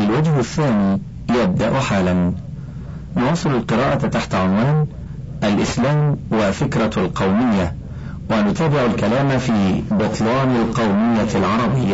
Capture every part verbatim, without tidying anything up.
الوجه الثاني يبدأ حالا. نواصل القراءة تحت عنوان الإسلام وفكرة القومية، ونتابع الكلام في بطلان القومية العربية.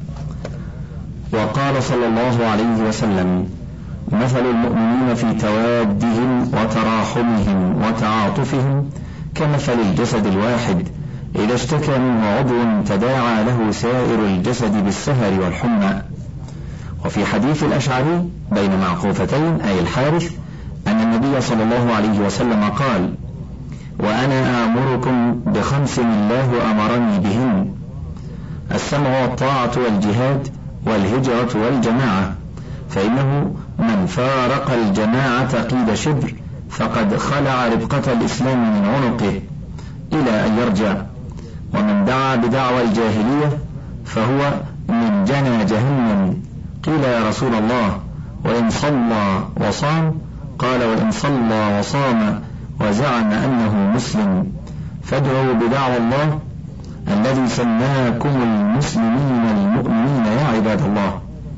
وقال صلى الله عليه وسلم: مثل المؤمنين في توادهم وتراحمهم وتعاطفهم كمثل الجسد الواحد إذا اشتكى منه عضو تداعى له سائر الجسد بالسهر والحمى. وفي حديث الأشعري بين معقوفتين أي الحارث أن النبي صلى الله عليه وسلم قال: وأنا آمركم بخمس الله أمرني بهن: السمع والطاعة والجهاد والهجرة والجماعة، فإنه من فارق الجماعة قيل شبر فقد خلع ربقة الإسلام من عنقه إلى أن يرجع، ومن دعا بدعوى الجاهلية فهو من جنى جهنم. قيل: يا رسول الله، وإن صلى وصام؟ قال: وإن صلى وصام وزعم أنه مسلم. فادعوا بدعوى الله الذي سماكم المسلمين المؤمنين يا عباد الله.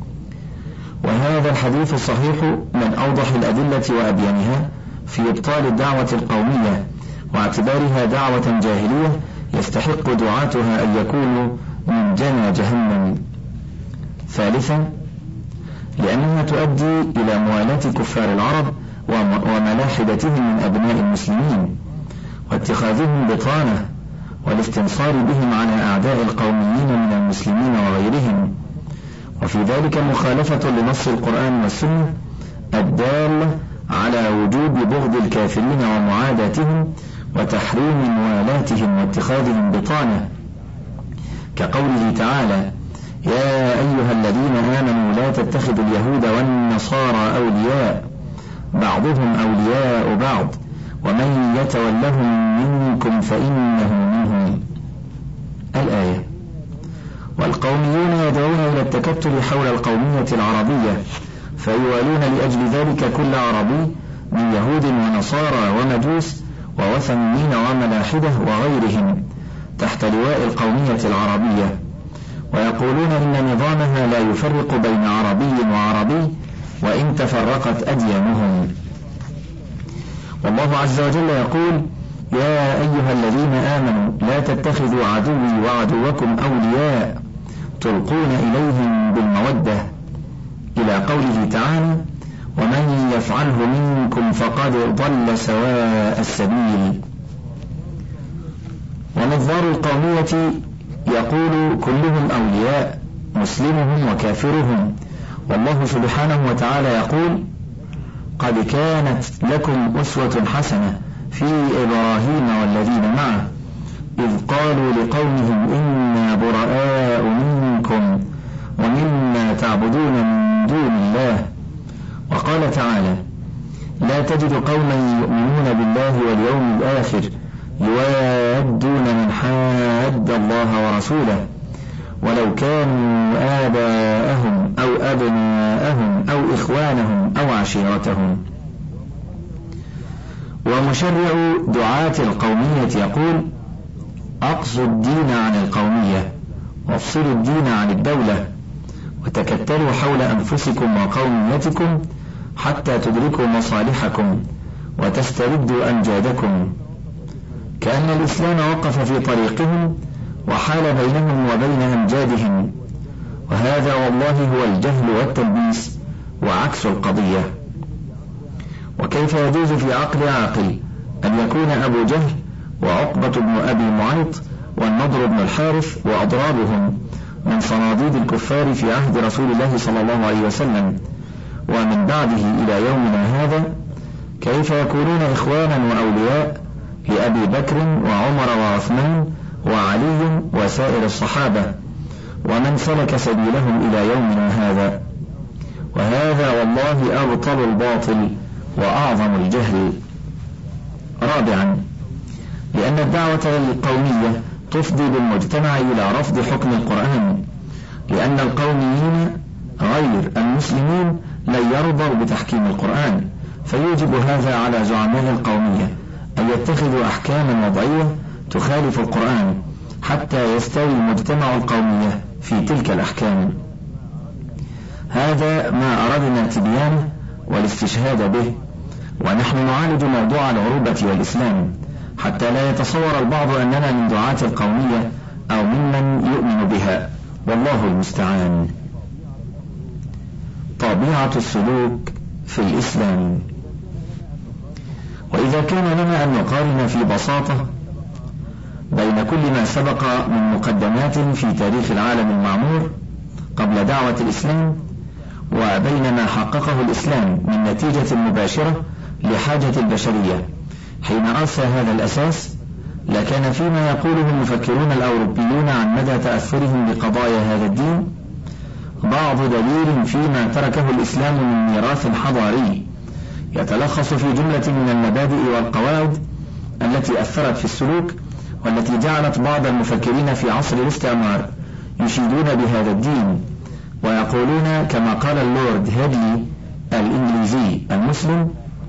وهذا الحديث الصحيح من أوضح الأدلة وأبينها في إبطال الدعوة القومية واعتبارها دعوة جاهلية يستحق دعاتها أن يكونوا من جنى جهنم. ثالثا، لأنها تؤدي إلى موالاة كفار العرب وملاحدتهم من أبناء المسلمين واتخاذهم بطانة والاستنصار بهم على أعداء القوميين من المسلمين وغيرهم، وفي ذلك مخالفة لنص القرآن والسنة الدالة على وجوب بغض الكافرين ومعاداتهم وتحريم موالاتهم واتخاذهم بطانة، كقوله تعالى: يا أيها الذين آمنوا لا تتخذوا اليهود والنصارى أولياء بعضهم أولياء بعض ومن يتولهم منكم فإنه منهم. الآية. والقوميون يدعون إلى التكتل حول القومية العربية، فيوالون لأجل ذلك كل عربي من يهود ونصارى ومجوس ووثنيين وملاحدة وغيرهم تحت لواء القومية العربية، ويقولون إن نظامها لا يفرق بين عربي وعربي وإن تفرقت أديانهم. والله عز وجل يقول: يا أيها الذين آمنوا لا تتخذوا عدوي وعدوكم أولياء تلقون إليهم بالمودة، إلى قوله تعالى: ومن يفعله منكم فقد ضل سواء السبيل. ونظار القومية يقول كلهم أولياء، مسلمهم وكافرهم، والله سبحانه وتعالى يقول: قد كانت لكم أسوة حسنة في إبراهيم والذين معه إذ قالوا لقومهم إنا براء منكم ومما تعبدون من دون الله. وقال تعالى: لا تجد قوما يؤمنون بالله واليوم الآخر يوادون من حاد الله ورسوله ولو كانوا آباءهم أو أبناءهم أو إخوانهم أو عشيرتهم. ومشرع دعاة القومية يقول: أقصوا الدين عن القومية وافصلوا الدين عن الدولة وتكتلوا حول أنفسكم وقوميتكم حتى تدركوا مصالحكم وتستردوا أمجادكم، كأن الإسلام وقف في طريقهم وحال بينهم وبين أمجادهم، وهذا والله هو الجهل والتلبيس وعكس القضية. وكيف يجوز في عقل عاقل أن يكون أبو جهل وعقبة بن أبي معيط والنضر بن الحارث وأضرابهم من صناديد الكفار في عهد رسول الله صلى الله عليه وسلم ومن بعده إلى يومنا هذا، كيف يكونون إخوانا وأولياء لأبي بكر وعمر وعثمان وعلي وسائر الصحابة ومن سلك سبيلهم إلى يومنا هذا؟ وهذا والله أبطل الباطل وأعظم الجهل. رابعا، لأن الدعوة القومية تفضي بالمجتمع إلى رفض حكم القرآن، لأن القوميين غير المسلمين لن يرضوا بتحكيم القرآن، فيوجب هذا على زعماء القومية أن يتخذوا أحكاما وضعية تخالف القرآن حتى يستوي مجتمع القومية في تلك الأحكام. هذا ما أردنا تبيانه والاستشهاد به، ونحن نعالج موضوع العروبة والإسلام حتى لا يتصور البعض أننا من دعاة القومية أو ممن يؤمن بها، والله المستعان. طبيعة السلوك في الإسلام. وإذا كان لنا أن نقارن في بساطة بين كل ما سبق من مقدمات في تاريخ العالم المعمور قبل دعوة الإسلام وبين ما حققه الإسلام من نتيجة مباشرة لحاجة البشرية حين أرسى هذا الأساس، لكان فيما يقوله المفكرون الأوروبيون عن مدى تأثرهم بقضايا هذا الدين بعض دليل فيما تركه الإسلام من ميراث حضاري يتلخص في جملة من المبادئ والقواعد التي أثرت في السلوك، والتي جعلت بعض المفكرين في عصر الاستعمار يشيدون بهذا الدين ويقولون كما قال اللورد هيدلي الإنجليزي المسلم: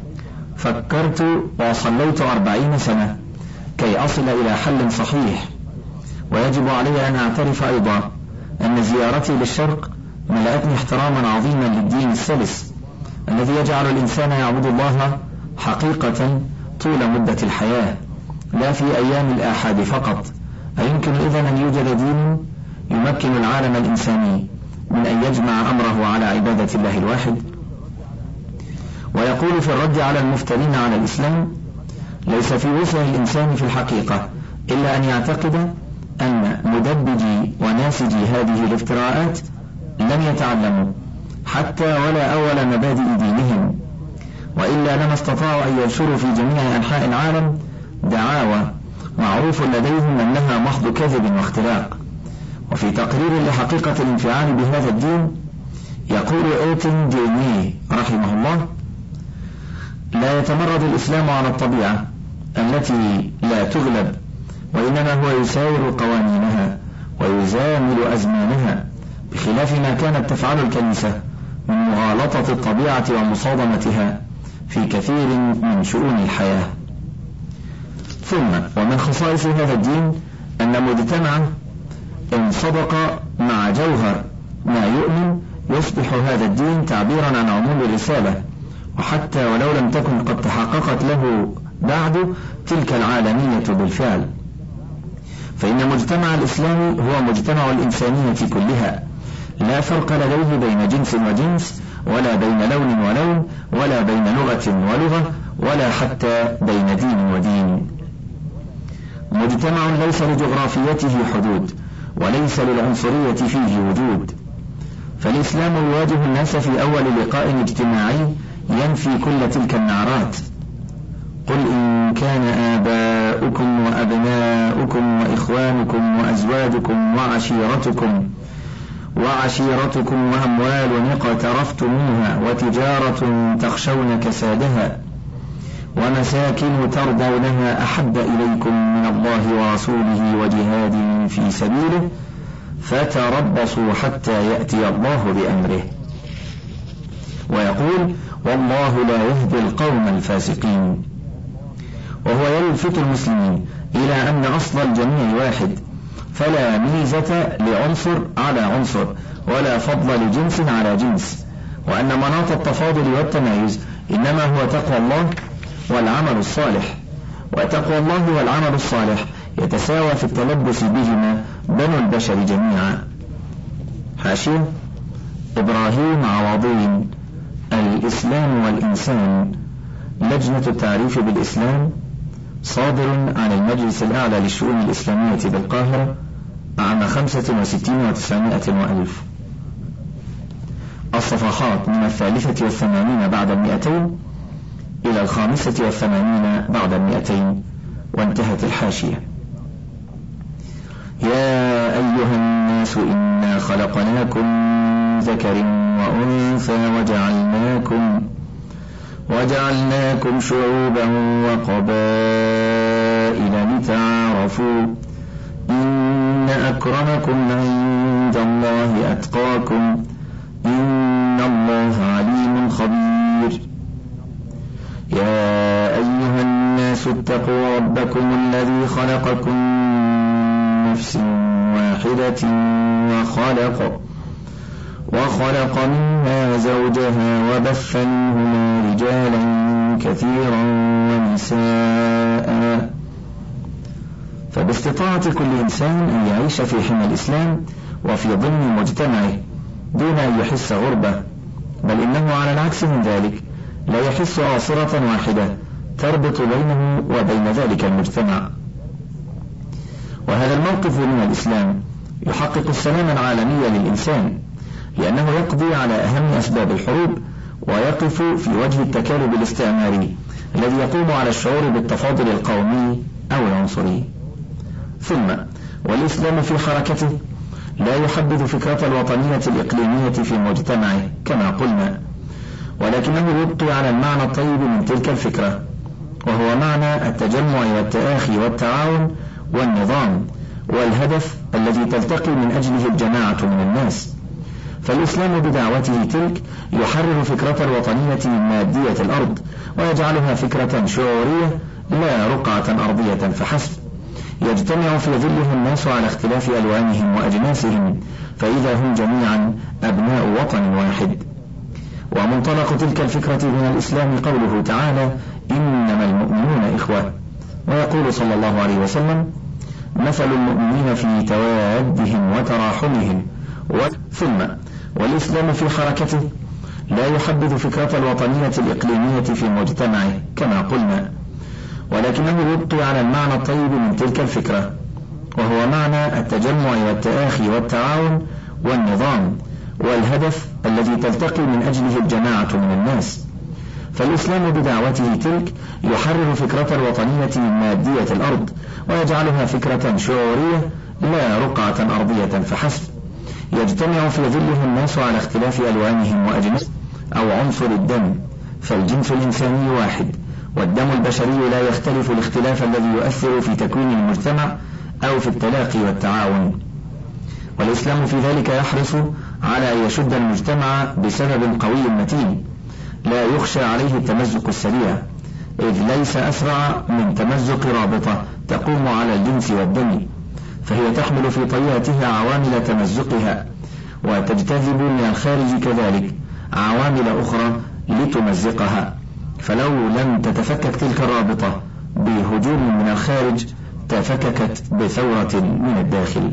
فكرت وصليت أربعين سنة كي أصل إلى حل صحيح، ويجب علي أن أعترف أيضا أن زيارتي للشرق ملأتني احتراما عظيما للدين السلس الذي يجعل الإنسان يعبد الله حقيقة طول مدة الحياة لا في أيام الآحاد فقط. أيمكن إذن أن يوجد دين يمكن العالم الإنساني من أن يجمع أمره على عبادة الله الواحد؟ ويقول في الرد على المفترين على الإسلام: ليس في وسع الإنسان في الحقيقة إلا أن يعتقد أن مدبجي وناسجي هذه الافتراءات لم يتعلموا حتى ولا أول مبادئ دينهم، وإلا لما استطاعوا أن ينشروا في جميع أنحاء العالم دعاوى معروف لديهم أنها محض كذب واختلاق. وفي تقرير لحقيقة الانفعال بهذا الدين يقول أوتن ديرني رحمه الله: لا يتمرد الإسلام على الطبيعة التي لا تغلب، وإنما هو يساير قوانينها ويزامل أزمانها، بخلاف ما كانت تفعل الكنيسة من مغالطة الطبيعة ومصادمتها في كثير من شؤون الحياة. ثم ومن خصائص هذا الدين أن مجتمعا إن صدق مع جوهر ما يؤمن يصبح هذا الدين تعبيرا عن عموم الرسالة، وحتى ولو لم تكن قد تحققت له بعد تلك العالمية بالفعل، فإن مجتمع الإسلام هو مجتمع الإنسانية كلها، لا فرق لديه بين جنس وجنس، ولا بين لون ولون، ولا بين لغة ولغة، ولا حتى بين دين ودين. مجتمع ليس لجغرافيته حدود، وليس للعنصرية فيه وجود، فالإسلام يواجه الناس في أول لقاء اجتماعي ينفي كل تلك النعرات: قل إن كان آباؤكم وأبناؤكم وإخوانكم وأزواجكم وعشيرتكم وعشيرتكم وأموال اقترفتموها وتجارة تخشون كسادها ومساكن ترضونها أحب إليكم من الله ورسوله وجهاد في سبيله فتربصوا حتى يأتي الله بأمره. ويقول: والله لا يهدي القوم الفاسقين. وهو يلفت المسلمين إلى أن أصل الجميع واحد، فلا ميزة لعنصر على عنصر، ولا فضل لجنس على جنس، وأن مناط التفاضل والتمايز إنما هو تقوى الله والعمل الصالح، وتقوى الله والعمل الصالح يتساوى في التلبس بهما بنو البشر جميعا. حاشية: إبراهيم عوضين، الإسلام والإنسان، لجنة التعريف بالإسلام، صادر عن المجلس الأعلى للشؤون الإسلامية بالقاهرة عام خمسة وستين وتسعمائة وألف. الصفحات من الثالثة والثمانين بعد المئتين إلى الخامسة والثمانين بعد المئتين. وانتهت الحاشية. يا أيها الناس إنا خلقناكم من ذكر وأنثى وجعلناكم وجعلناكم شعوبا وقبائل لتعارفوا إن أكرمكم عند الله أتقاكم إن الله عليم خبير. يا أيها الناس اتقوا ربكم الذي خلقكم من نفس واحدة وخلق وخلق منها زوجها وبث منهما رجالا كثيرا ونساء. فباستطاعة كل إنسان أن يعيش في حمى الإسلام وفي ضمن مجتمعه دون أن يحس غربة، بل إنه على العكس من ذلك لا يحس آصرة واحدة تربط بينه وبين ذلك المجتمع. وهذا الموقف من الإسلام يحقق السلام العالمي للإنسان، لأنه يقضي على أهم أسباب الحروب ويقف في وجه التكالب الاستعماري الذي يقوم على الشعور بالتفاضل القومي أو العنصري. ثم والإسلام في حركته لا يحدد فكرة الوطنية الإقليمية في مجتمعه كما قلنا، ولكنه يبقي على المعنى الطيب من تلك الفكرة، وهو معنى التجمع والتآخي والتعاون والنظام والهدف الذي تلتقي من أجله الجماعة من الناس. فالإسلام بدعوته تلك يحرر فكرة الوطنية من مادية الأرض ويجعلها فكرة شعورية لا رقعة أرضية فحسب، يجتمع في ظلها الناس على اختلاف ألوانهم وأجناسهم، فإذا هم جميعا أبناء وطن واحد. ومنطلق تلك الفكرة من الإسلام قوله تعالى: إنما المؤمنون إخوة. ويقول صلى الله عليه وسلم: مثل المؤمنين في توادهم وتراحمهم. ثم والإسلام في حركته لا يحدد فكرة الوطنية الإقليمية في مجتمعه كما قلنا، ولكنه يبقي على المعنى الطيب من تلك الفكرة، وهو معنى التجمع والتآخي والتعاون والنظام والهدف الذي تلتقي من أجله الجماعة من الناس. فالإسلام بدعوته تلك يحرر فكرة الوطنية من مادية الأرض ويجعلها فكرة شعورية لا رقعة أرضية فحسب، يجتمع في ظلها الناس على اختلاف ألوانهم وأجناسهم أو عنصر الدم، فالجنس الإنساني واحد، والدم البشري لا يختلف الاختلاف الذي يؤثر في تكوين المجتمع أو في التلاقي والتعاون. والإسلام في ذلك يحرص على أن يشد المجتمع بسبب قوي متين لا يخشى عليه التمزق السريع، إذ ليس أسرع من تمزق رابطة تقوم على الجنس والدم، فهي تحمل في طياتها عوامل تمزقها وتجتذب من الخارج كذلك عوامل أخرى لتمزقها، فلو لم تتفكك تلك الرابطة بهجوم من الخارج تفككت بثورة من الداخل.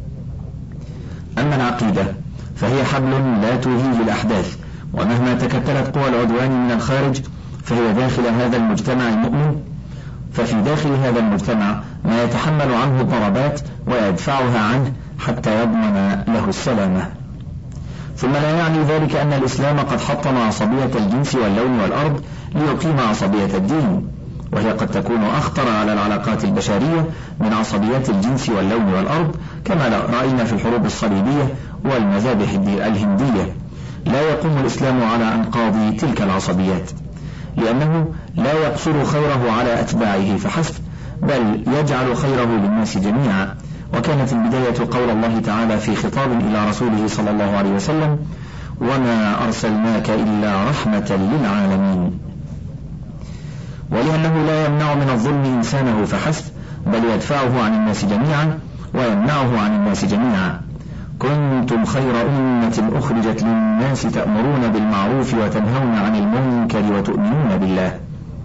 أما العقيدة فهي حبل لا توهيه الأحداث، ومهما تكتلت قوى العدوان من الخارج فهي داخل هذا المجتمع المؤمن، ففي داخل هذا المجتمع ما يتحمل عنه الضربات ويدفعها عنه حتى يضمن له السلامة. ثم لا يعني ذلك أن الإسلام قد حطم عصبية الجنس واللون والأرض ليقيم عصبية الدين، وهي قد تكون أخطر على العلاقات البشرية من عصبيات الجنس واللون والأرض، كما رأينا في الحروب الصليبية والمذابح الهندية. لا يقوم الإسلام على أنقاض تلك العصبيات، لأنه لا يقصر خيره على أتباعه فحسب، بل يجعل خيره للناس جميعا. وكانت البداية قول الله تعالى في خطاب إلى رسوله صلى الله عليه وسلم: وما أرسلناك إلا رحمة للعالمين. ولأنه لا يمنع من الظلم إنسانه فحسب، بل يدفعه عن الناس جميعا ويمنعه عن الناس جميعا. كنتم خير أمة أخرجت للناس تأمرون بالمعروف وتنهون عن المنكر وتؤمنون بالله.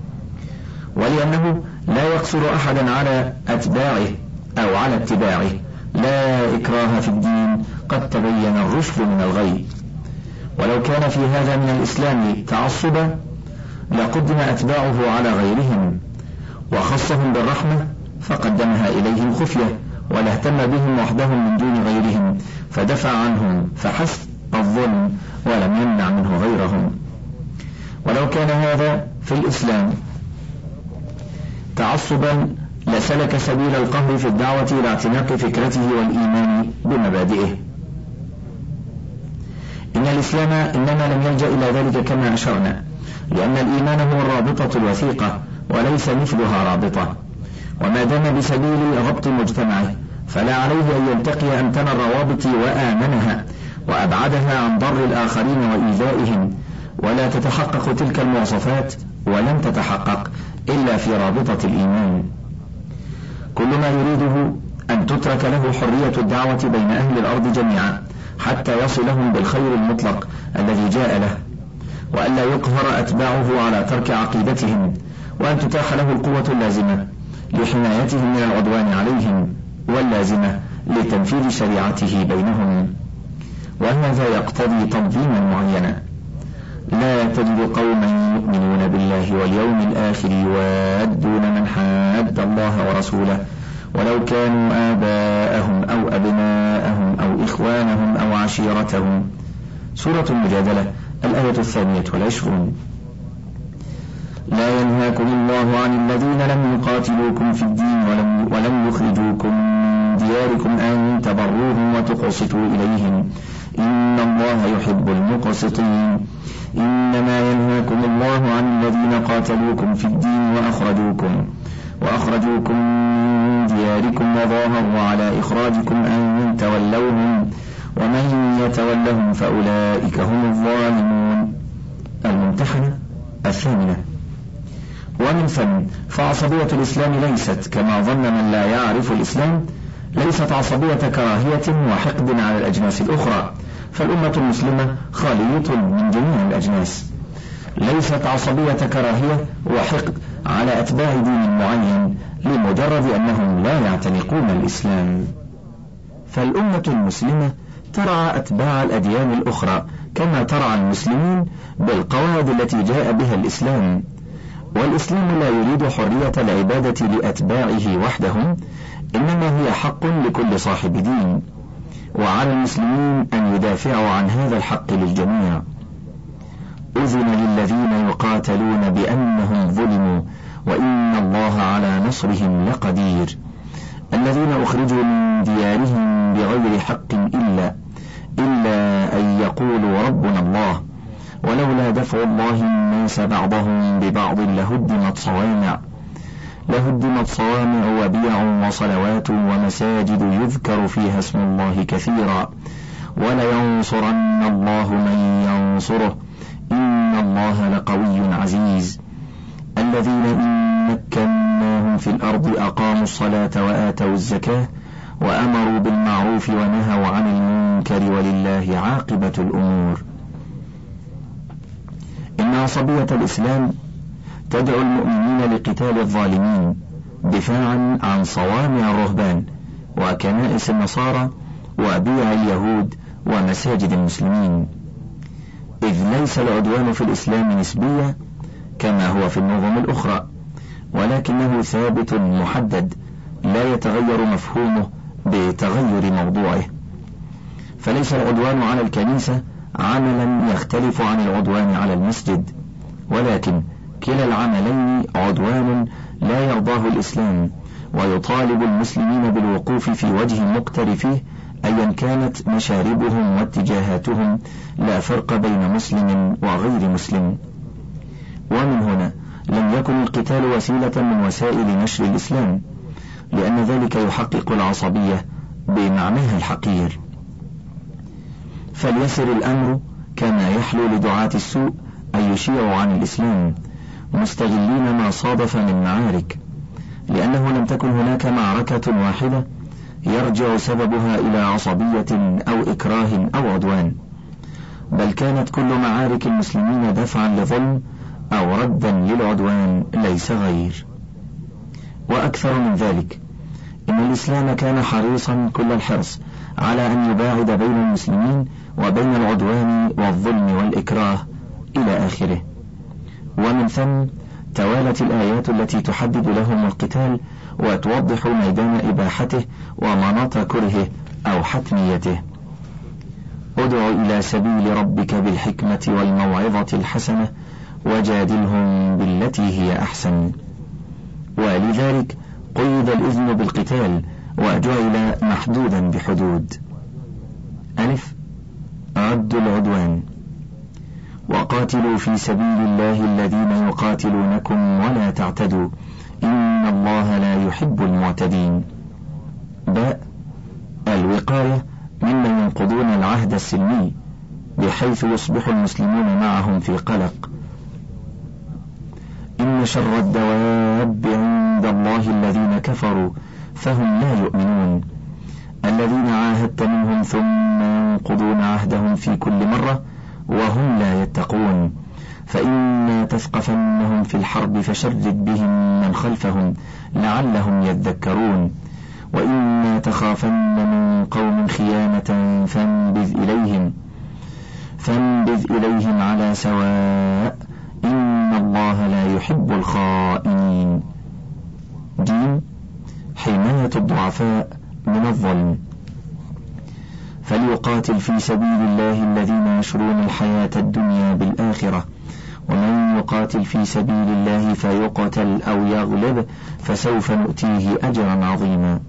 ولأنه لا يقصر أحدا على أتباعه أو على اتباعه، لا إكراه في الدين، قد تبين الرشد من الغي. ولو كان في هذا من الإسلام تعصبا لقدم أتباعه على غيرهم، وخصهم بالرحمة فقدمها إليهم خفية، ولا اهتم بهم وحدهم من دون غيرهم، فدفع عنهم فحسب الظلم ولم يمنع منه غيرهم. ولو كان هذا في الإسلام تعصبا لسلك سبيل القهر في الدعوة إلى اعتناق فكرته والإيمان بمبادئه. إن الإسلام إنما لم يلجأ إلى ذلك كما أشرنا، لأن الإيمان هو الرابطة الوثيقة وليس مثلها رابطة، وما دام بسبيل ربط مجتمعه فلا عليه أن ينتقي أمتن الروابط وآمنها وأبعدها عن ضر الآخرين وإيذائهم، ولا تتحقق تلك المواصفات ولن تتحقق إلا في رابطة الإيمان. كل ما يريده أن تترك له حرية الدعوة بين أهل الأرض جميعا، حتى يصلهم بالخير المطلق الذي جاء له، وألا يقهر أتباعه على ترك عقيدتهم، وأن تتاح له القوة اللازمة لحمايتهم من العدوان عليهم، واللازمة لتنفيذ شريعته بينهم. وهذا يقتضي تنظيما معينا. لا تجد قوما يؤمنون بالله واليوم الآخر يوادون من حاد الله ورسوله ولو كانوا آباءهم أو أبناءهم أو إخوانهم أو عشيرتهم. سورة المجادلة الآية الثانية والعشرون. لا ينهاكم الله عن الذين لم يقاتلوكم في الدين ولم, ولم يخرجوكم من دياركم أن تبروهم وتقسطوا إليهم إن الله يحب المقسطين. إنما ينهاكم الله عن الذين قاتلوكم في الدين وأخرجوكم وأخرجوكم من دياركم وظاهروا على إخراجكم أن تولوهم ومن يتولهم فأولئك هم الظالمون. الممتحنة الثامنة. ومن ثم فعصبية الإسلام ليست كما ظن من لا يعرف الإسلام، ليست عصبية كراهية وحقد على الأجناس الأخرى، فالأمة المسلمة خالية من جميع الأجناس. ليست عصبية كراهية وحقد على أتباع دين معين لمجرد أنهم لا يعتنقون الإسلام، فالأمة المسلمة ترعى أتباع الأديان الأخرى كما ترعى المسلمين بالقواعد التي جاء بها الإسلام. والإسلام لا يريد حرية العبادة لأتباعه وحدهم، إنما هي حق لكل صاحب دين، وعلى المسلمين أن يدافعوا عن هذا الحق للجميع. أذن للذين يقاتلون بأنهم ظلموا وإن الله على نصرهم لقدير. الذين أخرجوا من ديارهم بغير حق إلا إلا أن يقولوا ربنا الله ولولا دفع الله الناس بعضهم ببعض لهدمت صوامع لهدمت صوامع وبيع وصلوات ومساجد يذكر فيها اسم الله كثيرا ولينصرن الله من ينصره إن الله لقوي عزيز. الذين إن مكناهم في الأرض أقاموا الصلاة وآتوا الزكاة وأمروا بالمعروف ونهوا عن المنكر ولله عاقبة الأمور. إن عصبية الإسلام تدعو المؤمنين لقتال الظالمين دفاعا عن صوامع الرهبان وكنائس النصارى وبيع اليهود ومساجد المسلمين، إذ ليس العدوان في الإسلام نسبيا كما هو في النظم الأخرى، ولكنه ثابت محدد لا يتغير مفهومه بتغير موضوعه. فليس العدوان على الكنيسة عملا يختلف عن العدوان على المسجد، ولكن كلا العملين عدوان لا يرضاه الإسلام، ويطالب المسلمين بالوقوف في وجه مقترفيه أيا كانت مشاربهم واتجاهاتهم، لا فرق بين مسلم وغير مسلم. ومن هنا لم يكن القتال وسيلة من وسائل نشر الإسلام، لأن ذلك يحقق العصبية بمعناها الحقير. فليسر الأمر كما يحلو لدعاة السوء أن يشيعوا عن الإسلام مستغلين ما صادف من معارك، لأنه لم تكن هناك معركة واحدة يرجع سببها إلى عصبية أو إكراه أو عدوان، بل كانت كل معارك المسلمين دفعا لظلم أو ردا للعدوان ليس غير. وأكثر من ذلك، إن الإسلام كان حريصا كل الحرص على أن يباعد بين المسلمين وبين العدوان والظلم والإكراه إلى آخره. ومن ثم توالت الآيات التي تحدد لهم القتال وتوضح ميدان إباحته ومناط كرهه أو حتميته. ادع إلى سبيل ربك بالحكمة والموعظة الحسنة وجادلهم بالتي هي أحسن. ولذلك قيد الإذن بالقتال وجعل محدودا بحدود. ألف رد العدوان. وقاتلوا في سبيل الله الذين يقاتلونكم ولا تعتدوا إن الله لا يحب المعتدين. باء الوقاية ممن ينقضون العهد السلمي بحيث يصبح المسلمون معهم في قلق. إن شر الدواب عند الله الذين كفروا فهم لا يؤمنون. الذين عاهدت منهم ثم ينقضون عهدهم في كل مرة وهم لا يتقون، فإما تثقفنهم في الحرب فشرد بهم من خلفهم لعلهم يذكرون، وإما تخافن من قوم خيانة فانبذ إليهم فانبذ إليهم على سواء إن الله لا يحب الخائنين. دين حماية الضعفاء من الظلم. فليقاتل في سبيل الله الذين يشرون الحياة الدنيا بالآخرة، ومن يقاتل في سبيل الله فيقتل أو يغلب فسوف نؤتيه أجرا عظيما.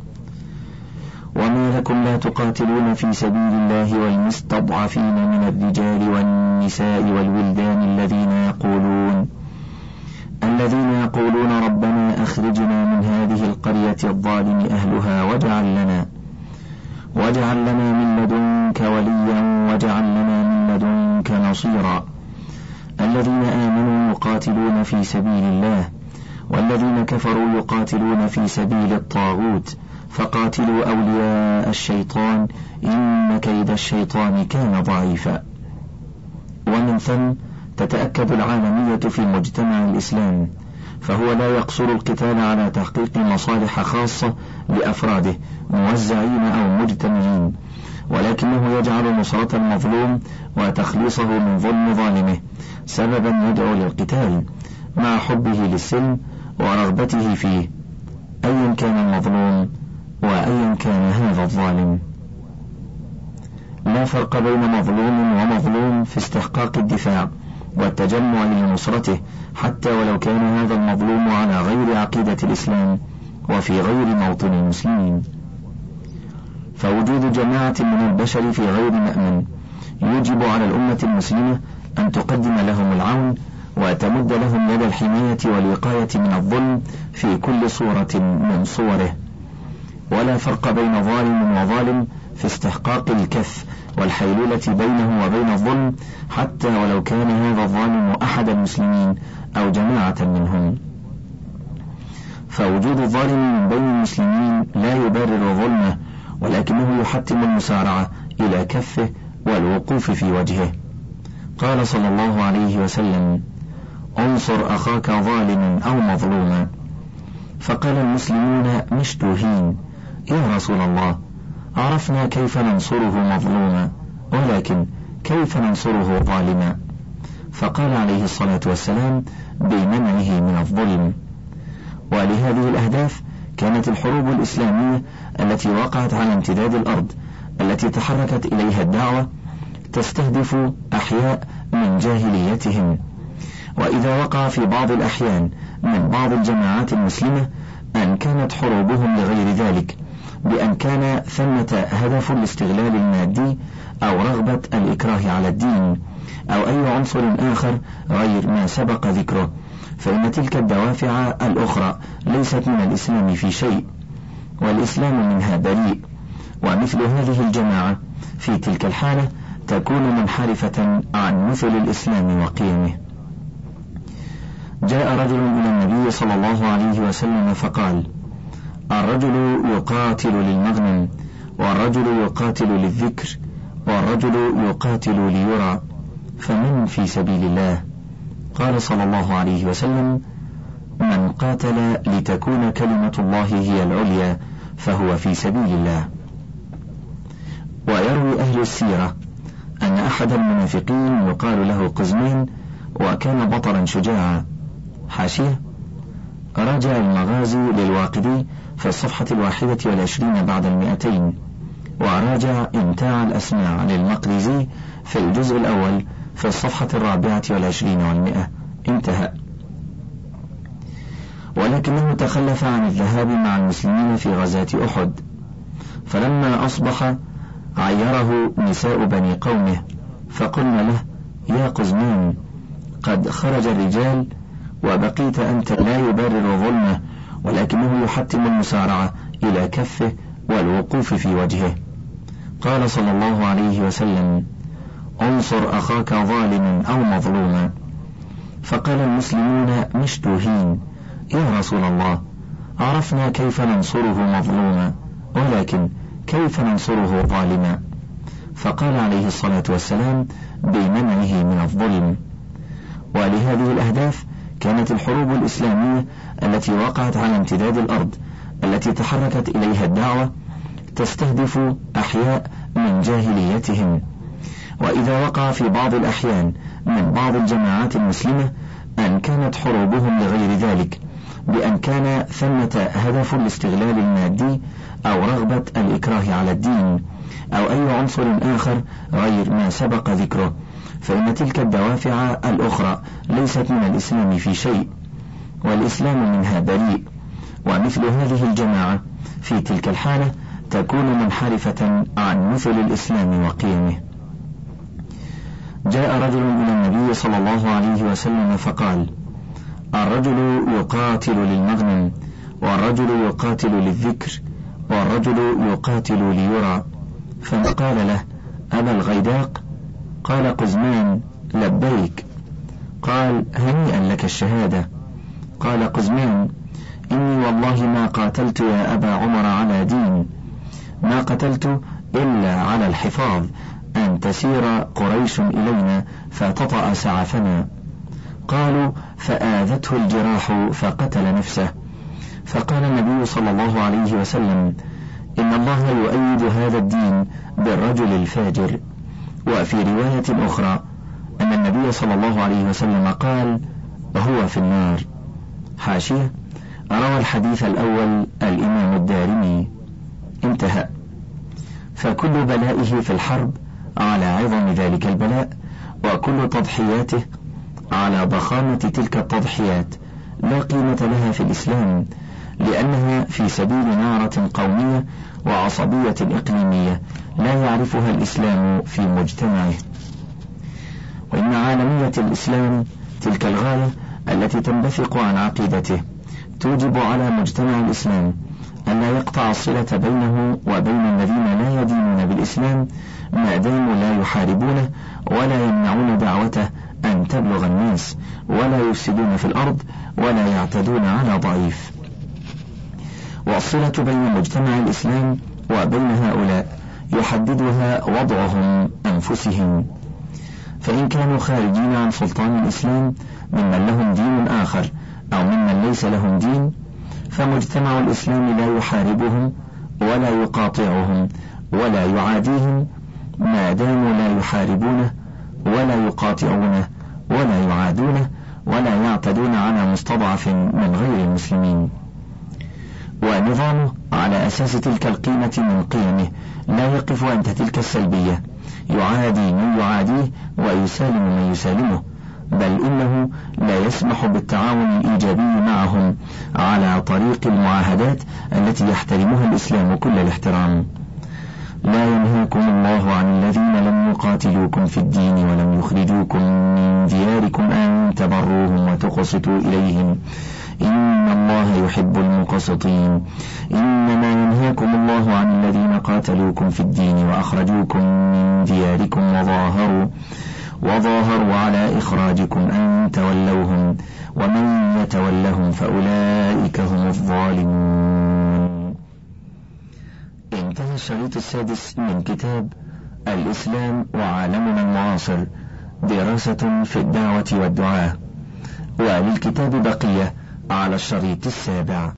وما لكم لا تقاتلون في سبيل الله والمستضعفين من الرجال والنساء والولدان الذين يقولون الذين يقولون ربنا أخرجنا من هذه القرية الظالم أهلها واجعل لنا واجعل لنا من لدنك وليا واجعل لنا من لدنك نصيرا. الذين آمنوا يقاتلون في سبيل الله، والذين كفروا يقاتلون في سبيل الطاغوت، فقاتلوا أولياء الشيطان إن كيد الشيطان كان ضعيفا. ومن ثم تتأكد العالمية في مجتمع الإسلام، فهو لا يقصر القتال على تحقيق مصالح خاصة لأفراده موزعين أو مجتمعين، ولكنه يجعل نصرة المظلوم وتخليصه من ظلم ظالمه سببا يدعو للقتال مع حبه للسلم ورغبته فيه، أيا كان المظلوم وأيا كان هذا الظالم. لا فرق بين مظلوم ومظلوم في استحقاق الدفاع والتجمع لنصرته، حتى ولو كان هذا المظلوم على غير عقيدة الإسلام وفي غير موطن المسلمين. فوجود جماعة من البشر في غير مأمن يوجب على الأمة المسلمة أن تقدم لهم العون وتمد لهم يد الحماية والوقاية من الظلم في كل صورة من صوره. ولا فرق بين ظالم وظالم في استحقاق الكف والحيلولة بينه وبين الظلم، حتى ولو كان هذا الظالم أحد المسلمين أو جماعة منهم. فوجود الظالم من بين المسلمين لا يبرر ظلمه، ولكنه يحتم المسارعة إلى كفه والوقوف في وجهه. قال صلى الله عليه وسلم: انصر أخاك ظالما أو مظلوما. فقال المسلمون مشتوهين: يا رسول الله، عرفنا كيف ننصره مظلوما، ولكن كيف ننصره ظالما؟ فقال عليه الصلاة والسلام: بمنعه من الظلم. ولهذه الأهداف كانت الحروب الإسلامية التي وقعت على امتداد الأرض التي تحركت إليها الدعوة تستهدف أحياء من جاهليتهم. وإذا وقع في بعض الأحيان من بعض الجماعات المسلمة أن كانت حروبهم لغير ذلك، بأن كان ثمة هدف الاستغلال المادي أو رغبة الإكراه على الدين أو أي عنصر آخر غير ما سبق ذكره، فإن تلك الدوافع الأخرى ليست من الإسلام في شيء، والإسلام منها بريء. ومثل هذه الجماعة في تلك الحالة تكون منحرفة عن مثل الإسلام وقيمه. جاء رجل إلى النبي صلى الله عليه وسلم فقال: الرجل يقاتل للمغنم، والرجل يقاتل للذكر، والرجل يقاتل ليرى، فمن في سبيل الله؟ قال صلى الله عليه وسلم: من قاتل لتكون كلمة الله هي العليا فهو في سبيل الله. ويروي أهل السيرة أن أحد المنافقين يقال له قزمين، وكان بطلا شجاعا. حاشية: راجع المغازي للواقدي في الصفحة الواحدة والعشرين بعد المئتين، وراجع إمتاع الأسماع للمقرزي في الجزء الأول في الصفحة الرابعة والعشرين والمئة. انتهى. ولكنه تخلف عن الذهاب مع المسلمين في غزاة أحد، فلما أصبح عيره نساء بني قومه، فقلنا له: يا قزمان، قد خرج الرجال وبقيت أنت لا يبرر ظلمه، ولكنه يحتم المسارعة إلى كفه والوقوف في وجهه. قال صلى الله عليه وسلم: انصر أخاك ظالما أو مظلوما. فقال المسلمون مشتوهين: يا رسول الله، عرفنا كيف ننصره مظلوما، ولكن كيف ننصره ظالما؟ فقال عليه الصلاة والسلام بمنعه من الظلم. ولهذه الأهداف كانت الحروب الإسلامية التي وقعت على امتداد الأرض التي تحركت إليها الدعوة تستهدف أحياء من جاهليتهم. وإذا وقع في بعض الأحيان من بعض الجماعات المسلمة أن كانت حروبهم لغير ذلك، بأن كان ثمة هدف الاستغلال المادي أو رغبة الإكراه على الدين أو أي عنصر آخر غير ما سبق ذكره، فإن تلك الدوافع الأخرى ليست من الإسلام في شيء، والإسلام منها بريء. ومثل هذه الجماعة في تلك الحالة تكون منحرفة عن مثل الإسلام وقيمه. جاء رجل إلى النبي صلى الله عليه وسلم فقال: الرجل يقاتل للمغنم، والرجل يقاتل للذكر، والرجل يقاتل ليرى. فقال له: أبا الغيداق؟ قال قزمان: لبيك. قال: هنيئا لك الشهادة. قال قزمان: إني والله ما قاتلت يا أبا عمر على دين، ما قتلت إلا على الحفاظ أن تسير قريش إلينا فتطأ سعفنا. قالوا: فآذته الجراح فقتل نفسه. فقال النبي صلى الله عليه وسلم: إن الله يؤيد هذا الدين بالرجل الفاجر. وفي رواية أخرى أن النبي صلى الله عليه وسلم قال: هو في النار. حاشية: روى الحديث الأول الإمام الدارمي. انتهى. فكل بلائه في الحرب على عظم ذلك البلاء، وكل تضحياته على ضخامة تلك التضحيات، لا قيمة لها في الإسلام، لأنها في سبيل نعرة قومية وعصبية إقليمية لا يعرفها الإسلام في مجتمعه. وإن عالمية الإسلام تلك الغاية التي تنبثق عن عقيدته توجب على مجتمع الإسلام أن لا يقطع الصلة بينه وبين الذين لا يدينون بالإسلام ما داموا لا يحاربونه ولا يمنعون دعوته أن تبلغ الناس، ولا يفسدون في الأرض، ولا يعتدون على ضعيف. والصلة بين مجتمع الإسلام وبين هؤلاء يحددها وضعهم أنفسهم، فإن كانوا خارجين عن سلطان الإسلام ممن لهم دين آخر أو ممن ليس لهم دين، فمجتمع الإسلام لا يحاربهم ولا يقاطعهم ولا يعاديهم ما داموا لا يحاربونه ولا يقاطعونه ولا يعادونه ولا يعتدون على مستضعف من غير المسلمين. ونظامه على أساس تلك القيمة من قيمه لا يقف عند تلك السلبية، يعادي من يعاديه ويسالم من يسالمه، بل إنه لا يسمح بالتعاون الإيجابي معهم على طريق المعاهدات التي يحترمها الإسلام كل الاحترام. لا ينهاكم الله عن الذين لم يقاتلوكم في الدين ولم يخرجوكم من دياركم أن تبروهم وتقسطوا إليهم إن الله يحب المقسطين. إنما ينهاكم الله عن الذين قاتلوكم في الدين وأخرجوكم من دياركم وظاهروا وظاهروا على إخراجكم أن تولوهم ومن يتولهم فأولئك هم الظالمون. انتهى الشريط السادس من كتاب الإسلام وعالمنا المعاصر، دراسة في الدعوة والدعاء، وللكتاب بقية على الشريط السابع.